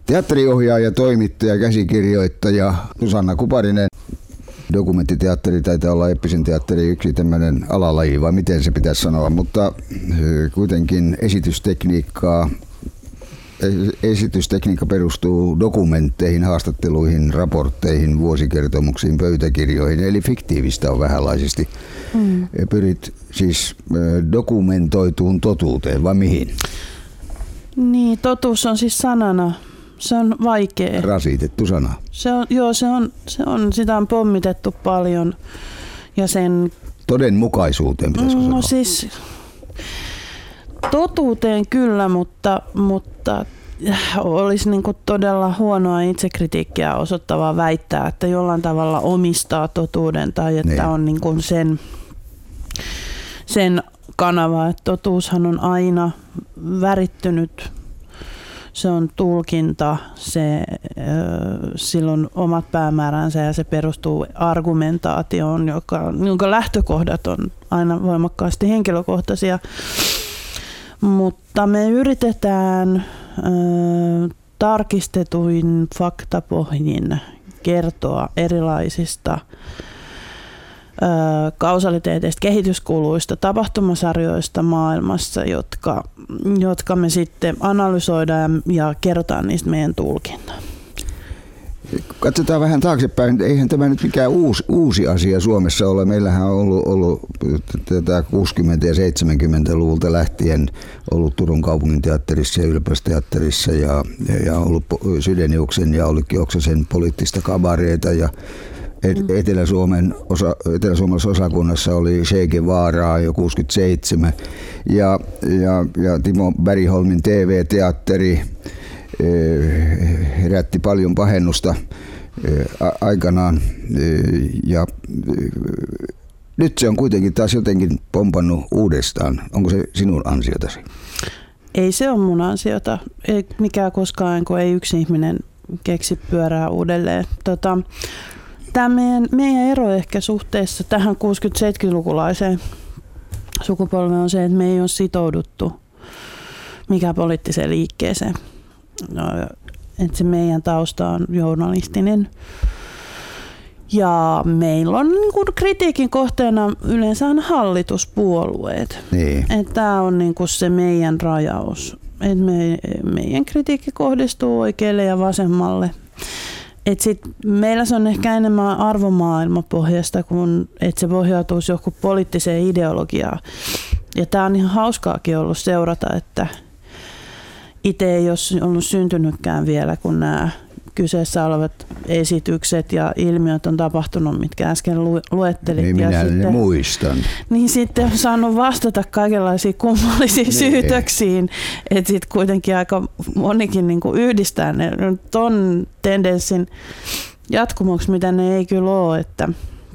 Teatteriohjaaja, toimittaja, käsikirjoittaja Susanna Kuparinen. Dokumenttiteatteri taitaa olla Eeppisen teatteri yksi tämmöinen alalaji, vai miten se pitäisi sanoa, mutta kuitenkin esitystekniikka perustuu dokumentteihin, haastatteluihin, raportteihin, vuosikertomuksiin, pöytäkirjoihin, eli fiktiivistä on vähänlaisesti. Pyrit siis dokumentoituun totuuteen, vai mihin? Niin, totuus on siis sanana. Se on vaikea. Rasitettu sana. Sitä on pommitettu paljon. Ja sen todenmukaisuuteen pitäisikö sanoa? No siis totuuteen kyllä, mutta olisi niinku todella huonoa itsekritiikkiä osoittavaa väittää, että jollain tavalla omistaa totuuden tai että on niinku sen kanava. Että totuushan on aina värittynyt. Se on tulkinta, sillä on omat päämääränsä ja se perustuu argumentaatioon, jonka lähtökohdat on aina voimakkaasti henkilökohtaisia. Mutta me yritetään tarkistetuin faktapohjin kertoa erilaisista kausaliteeteista, kehityskuluista, tapahtumasarjoista maailmassa, jotka me sitten analysoidaan ja kerrotaan niistä meidän tulkintaa. Katsotaan vähän taaksepäin. Eihän tämä nyt mikään uusi asia Suomessa ole. Meillähän on ollut tätä 60- ja 70-luvulta lähtien ollut Turun kaupunginteatterissa ja Yliopistoteatterissa ja ollut Sydeniuksen ja Ollikki Oksasen poliittista kabareita ja Etelä-Suomalaisessa osakunnassa oli Che Guevaraa jo 67 ja Timo Bergholmin TV-teatteri herätti paljon pahennusta aikanaan ja nyt se on kuitenkin taas jotenkin pompannut uudestaan. Onko se sinun ansiotasi? Ei se ole mun ansiota. Ei mikään koskaan, kun ei yksi ihminen keksi pyörää uudelleen. Tämä meidän ero ehkä suhteessa tähän 60-70-lukulaiseen sukupolveen on se, että me ei ole sitouduttu mikään poliittiseen liikkeeseen. Että se meidän tausta on journalistinen. Ja meillä on niin kuin kritiikin kohteena yleensä on hallituspuolueet. Niin. Että tämä on niin kuin se meidän rajaus. Että meidän kritiikki kohdistuu oikealle ja vasemmalle. Et sit meillä se on ehkä enemmän arvomaailmapohjasta kuin että se pohjautuisi johonkin poliittiseen ideologiaan. Ja tämä on ihan hauskaakin ollut seurata, että itse ei ole ollut syntynytkään vielä, kun nämä kyseessä olevat esitykset ja ilmiöt on tapahtunut, mitkä äsken luettelit. Niin minä ne muistan. Niin sitten on saanut vastata kaikenlaisiin kummallisiin syytöksiin, että sitten kuitenkin aika monikin niinku yhdistää ne ton tendenssin jatkumoksi, mitä ne ei kyllä ole, että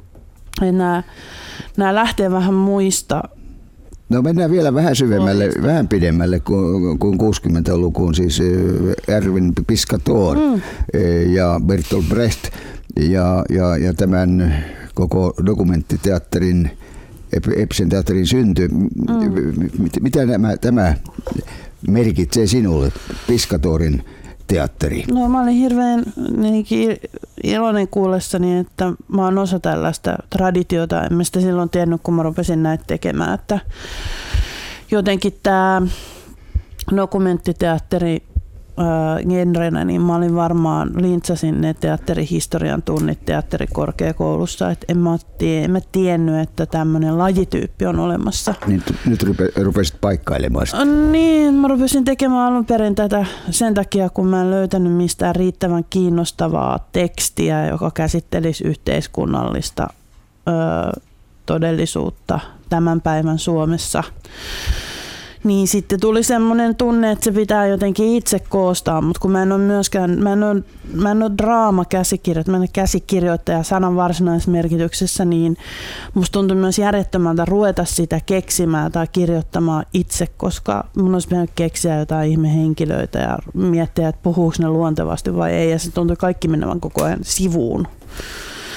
nämä lähtee vähän muista. No mennään vielä vähän syvemmälle, vähän pidemmälle kuin 60-lukuun, siis Erwin Piscator ja Bertolt Brecht ja tämän koko dokumenttiteatterin, Eeppisen teatterin synty. Mitä tämä merkitsee sinulle, Piscatorin teatteri? No mä olin hirveän iloinen kuullessani, että mä oon osa tällaista traditiota. En mä sitä silloin tiennyt, kun mä rupesin näitä tekemään. Että jotenkin tämä dokumenttiteatteri genrenä, niin mä olin varmaan lintsasin ne teatterihistorian tunnit teatterikorkeakoulussa. Et en mä tiennyt, että tämmöinen lajityyppi on olemassa. Niin, nyt rupesit paikkailemaan sitä. Niin, mä rupesin tekemään alun perin tätä sen takia, kun mä en löytänyt mistään riittävän kiinnostavaa tekstiä, joka käsittelisi yhteiskunnallista todellisuutta tämän päivän Suomessa. Niin sitten tuli semmoinen tunne, että se pitää jotenkin itse koostaa, mutta kun mä en ole draamakäsikirjoittaja, mä en ole käsikirjoittaja sanan varsinaisessa merkityksessä, niin musta tuntui myös järjettömältä ruveta sitä keksimään tai kirjoittamaan itse, koska mun olisi pitänyt keksiä jotain ihmehenkilöitä ja miettiä, että puhuuko ne luontevasti vai ei, ja se tuntui kaikki menevän koko ajan sivuun.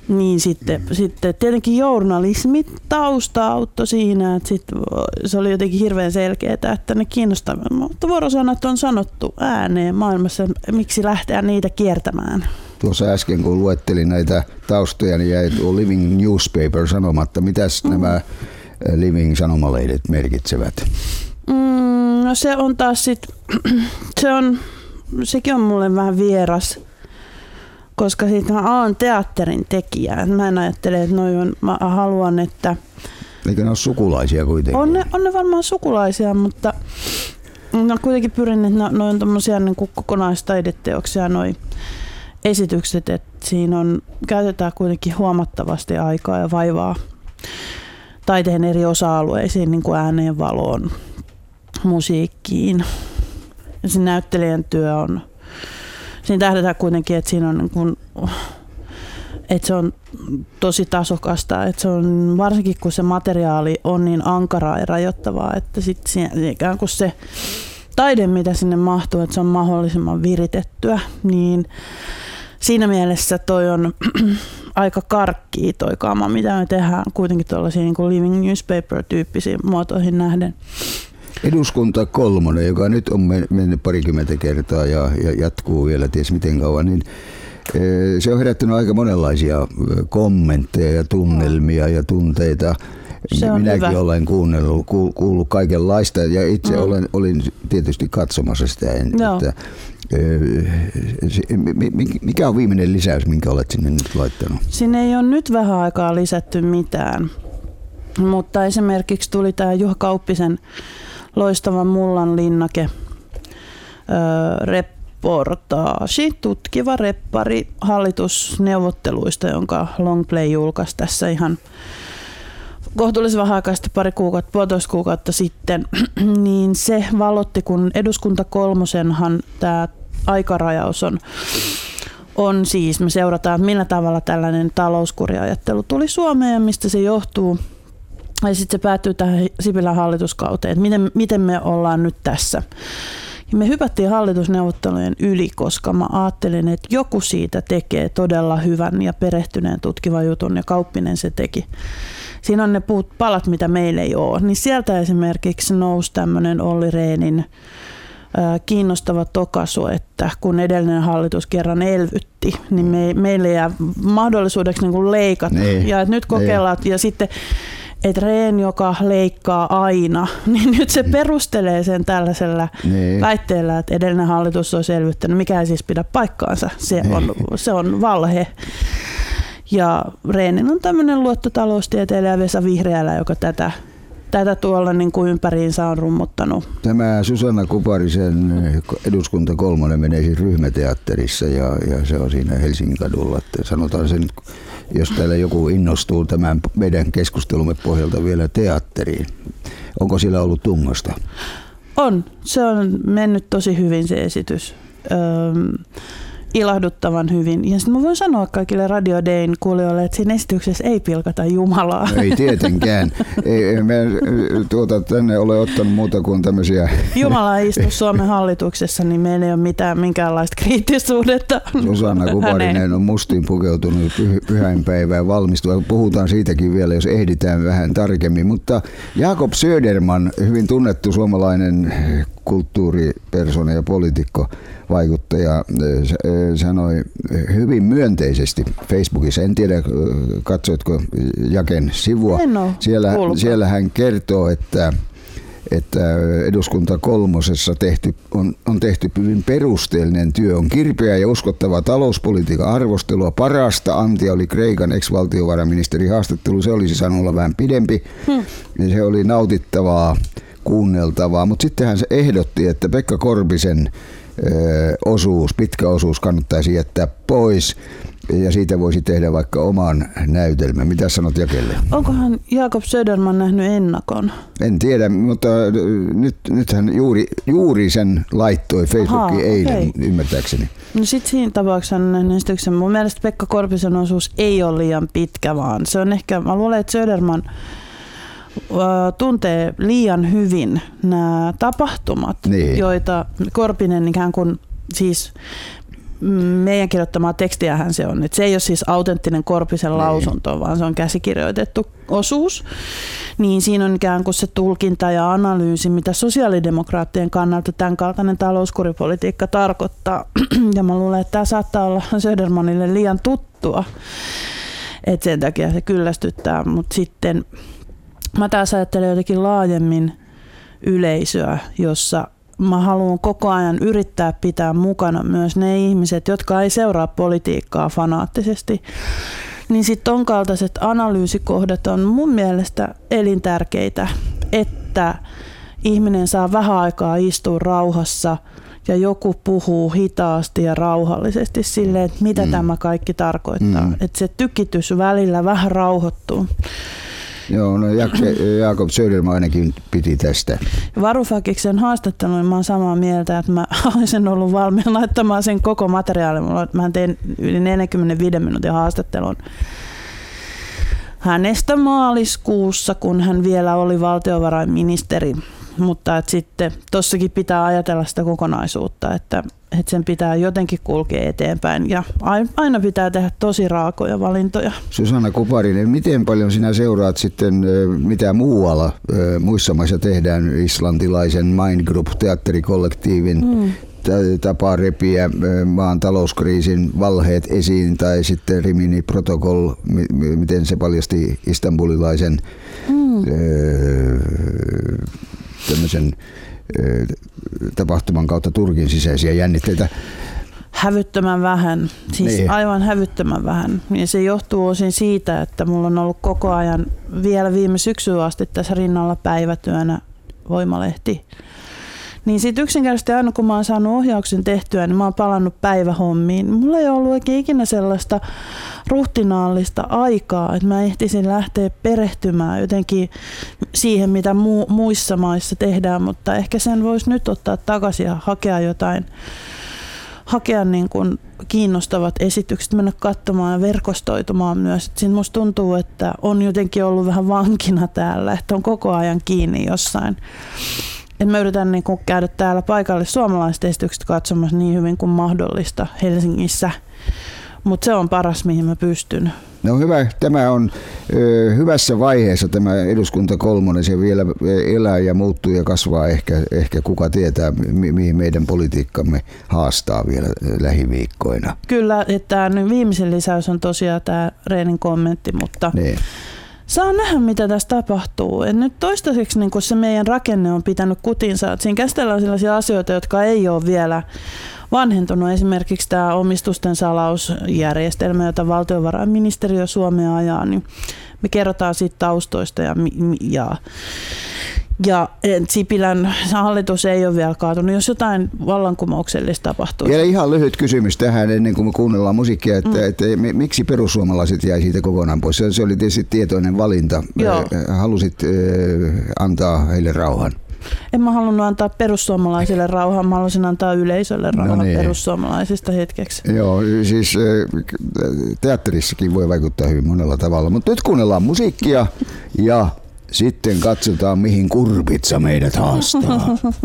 Niin sitten tietenkin journalismi tausta auttoi siinä, että se oli jotenkin hirveän selkeää, että ne kiinnostavaa. Mutta vuorosanat on sanottu ääneen maailmassa, miksi lähteä niitä kiertämään. Tuossa äsken kun luettelin näitä taustoja, niin jäi tuo Living Newspaper sanomatta. Mitäs nämä Living sanomalehdet merkitsevät? No se on taas sekin on mulle vähän vieras, koska siitä mä oon teatterin tekijä. Mä en ajattele, että mä haluan, että... Eikö ne ole sukulaisia kuitenkin? On ne varmaan sukulaisia, mutta no kuitenkin pyrin, että ne on tommosia niin kuin kokonaistaideteoksia noi esitykset, että siinä käytetään kuitenkin huomattavasti aikaa ja vaivaa taiteen eri osa-alueisiin, niin kuin ääneen, valoon, musiikkiin. Ja se näyttelijän työ on, siinä tähdätään kuitenkin, että siinä on niin kuin, että se on tosi tasokasta, että se on varsinkin kun se materiaali on niin ankaraa ja rajoittavaa, että sitten ikään kuin se taide, mitä sinne mahtuu, että se on mahdollisimman viritettyä, niin siinä mielessä toi on aika karkkii toi kaama, mitä me tehdään kuitenkin tuollaisiin niin kuin Living Newspaper-tyyppisiin muotoihin nähden. Eduskunta 3, joka nyt on mennyt parikymmentä kertaa ja jatkuu vielä ties miten kauan, niin se on herättänyt aika monenlaisia kommentteja ja tunnelmia ja tunteita. Minäkin hyvä. Olen kuullut kaikenlaista ja itse olin tietysti katsomassa sitä. Mikä on viimeinen lisäys, minkä olet sinne nyt laittanut? Sinne ei ole nyt vähän aikaa lisätty mitään, mutta esimerkiksi tuli tämä Juha Kauppisen loistava Mullan linnake reportaasi, tutkiva reppari hallitusneuvotteluista, jonka Longplay julkaisi tässä ihan kohtuullisen vähän aikaa sitten puolitoista kuukautta sitten, niin se valotti, kun Eduskunta 3:nhan tämä aikarajaus on siis, me seurataan, että millä tavalla tällainen talouskuriajattelu tuli Suomeen ja mistä se johtuu. Ja sitten se päättyy tähän Sipilän hallituskauteen, että miten me ollaan nyt tässä. Ja me hypättiin hallitusneuvottelujen yli, koska mä ajattelin, että joku siitä tekee todella hyvän ja perehtyneen tutkivan jutun ja Kauppinen se teki. Siinä on ne palat, mitä meillä ei ole. Niin sieltä esimerkiksi nousi tämmöinen Olli Rehnin kiinnostava tokaisu, että kun edellinen hallitus kerran elvytti, niin meille jää mahdollisuudeksi niin kuin leikata. Ja että nyt kokeillaan ja sitten että Rehn, joka leikkaa aina, niin nyt se perustelee sen tällaisella väitteellä, että edellinen hallitus olisi elvyttänyt, mikä ei siis pidä paikkaansa. Se on valhe. Ja Rehnin on tämmöinen luottotaloustieteilijä Vesa Vihriälä, joka tätä tuolla niin kuin ympäriinsä on rummuttanut. Tämä Susanna Kuparisen Eduskunta 3 menee siis ryhmäteatterissa ja se on siinä Helsingin kadulla. Että sanotaan sen, jos täällä joku innostuu tämän meidän keskustelumme pohjalta vielä teatteriin. Onko siellä ollut tungosta? On. Se on mennyt tosi hyvin se esitys. Ilahduttavan hyvin. Ja sitten mä voin sanoa kaikille Radio Dayn kuulijoille, että siinä esityksessä ei pilkata Jumalaa. Ei tietenkään. Ei me tänne ole ottanut muuta kuin tämmöisiä... Jumala istuu Suomen hallituksessa, niin meillä ei ole minkäänlaista kriittisuudetta. Susanna Kuparinen on mustiin pukeutunut pyhäinpäivään valmistua. Puhutaan siitäkin vielä, jos ehditään vähän tarkemmin. Mutta Jakob Söderman, hyvin tunnettu suomalainen kulttuuripersona ja poliitikko, vaikuttaja, sanoi hyvin myönteisesti Facebookissa. En tiedä, katsoitko Jaken sivua. Siellä hän kertoo, että Eduskunta 3:ssa on tehty hyvin perusteellinen työ. On kirpeä ja uskottava talouspolitiikan arvostelua. Parasta antia oli Kreikan ex-valtiovarainministeri haastattelu. Se olisi saanut olla vähän pidempi. Ja se oli nautittavaa, kuunneltavaa. Mutta sitten hän se ehdotti, että Pekka Korpisen pitkä osuus kannattaisi jättää pois ja siitä voisi tehdä vaikka oman näytelmän. Mitä sanot Jakelle? Onkohan Jakob Söderman nähnyt ennakon? En tiedä, mutta nyt hän juuri sen laittoi Facebookiin eilen, ymmärtääkseni. No sitten siinä tapauksessa nähnyt esityksen. Mun mielestä Pekka Korpisen osuus ei ole liian pitkä, vaan se on ehkä, mä luulen, että Söderman tuntee liian hyvin nämä tapahtumat, joita Korpinen ikään kuin siis meidän kirjoittamaa tekstiähän se on. Et se ei ole siis autenttinen Korpisen lausunto, vaan se on käsikirjoitettu osuus. Niin siinä on ikään kuin se tulkinta ja analyysi, mitä sosiaalidemokraattien kannalta tämän kaltainen talouskuripolitiikka tarkoittaa. Ja mä luulen, että tämä saattaa olla Södermanille liian tuttua. Et sen takia se kyllästyttää, mutta sitten mä taas ajattelen jotenkin laajemmin yleisöä, jossa mä haluan koko ajan yrittää pitää mukana myös ne ihmiset, jotka ei seuraa politiikkaa fanaattisesti. Niin sitten ton kaltaiset analyysikohdat on mun mielestä elintärkeitä, että ihminen saa vähän aikaa istua rauhassa ja joku puhuu hitaasti ja rauhallisesti silleen, että mitä tämä kaikki tarkoittaa. Että se tykitys välillä vähän rauhoittuu. Joo, no Jakob Söderman ainakin piti tästä. Varoufakiksen haastatteluun mä oon samaa mieltä, että mä olisin ollut valmiina laittamaan sen koko materiaalin. Mä tein yli 45 minuutin haastattelun hänestä maaliskuussa, kun hän vielä oli valtiovarainministeri. Mutta että sitten tossakin pitää ajatella sitä kokonaisuutta, että sen pitää jotenkin kulkea eteenpäin ja aina pitää tehdä tosi raakoja valintoja. Susanna Kuparinen, miten paljon sinä seuraat sitten, mitä muualla muissa maissa tehdään, islantilaisen Mind Group teatterikollektiivin tapaa repiä maan talouskriisin valheet esiin, tai sitten Rimini Protocol, miten se paljasti istanbulilaisen tämmöisen tapahtuman kautta Turkin sisäisiä jännitteitä. Hävyttömän vähän, siis niin. Aivan hävyttömän vähän. Ja se johtuu osin siitä, että mulla on ollut koko ajan vielä viime syksyyn asti tässä rinnalla päivätyönä Voimalehti. Niin sitten yksinkertaisesti aina kun mä oon saanut ohjauksen tehtyä, niin mä oon palannut päivähommiin. Mulla ei ollut oikein ikinä sellaista ruhtinaallista aikaa, että mä ehtisin lähteä perehtymään jotenkin siihen, mitä muissa maissa tehdään, mutta ehkä sen voisi nyt ottaa takaisin ja hakea niin kuin kiinnostavat esitykset, mennä katsomaan ja verkostoitumaan myös. Siinä musta tuntuu, että on jotenkin ollut vähän vankina täällä, että on koko ajan kiinni jossain. Et mä yritän niin kuin käydä täällä paikallis-suomalaiset esitykset katsomassa niin hyvin kuin mahdollista Helsingissä, mutta se on paras, mihin mä pystyn. No hyvä, tämä on hyvässä vaiheessa tämä eduskunta kolmonen, se vielä elää ja muuttuu ja kasvaa, ehkä kuka tietää, mihin meidän politiikkamme haastaa vielä lähiviikkoina. Kyllä, että viimeisen lisäys on tosiaan tämä Reenin kommentti, mutta niin. Saa nähdä, mitä tässä tapahtuu. Et nyt toistaiseksi niin kun se meidän rakenne on pitänyt kutinsa. Siinä käsitellään sellaisia asioita, jotka ei ole vielä vanhentunut. Esimerkiksi tämä omistusten salausjärjestelmä, jota valtiovarainministeriö Suomea ajaa. Niin me kerrotaan siitä taustoista ja Sipilän hallitus ei ole vielä kaatunut, jos jotain vallankumouksellista tapahtuu. Vielä ihan lyhyt kysymys tähän ennen kuin me kuunnellaan musiikkia, että miksi perussuomalaiset jäi siitä kokonaan pois? Se oli tietysti tietoinen valinta. Joo. Halusit antaa heille rauhan. En mä halunnut antaa perussuomalaisille rauhaa, mä halusin antaa yleisölle rauhan perussuomalaisista hetkeksi. Joo, siis teatterissakin voi vaikuttaa hyvin monella tavalla, mutta nyt kuunnellaan musiikkia ja sitten katsotaan, mihin Kurpitsa meidät haastaa.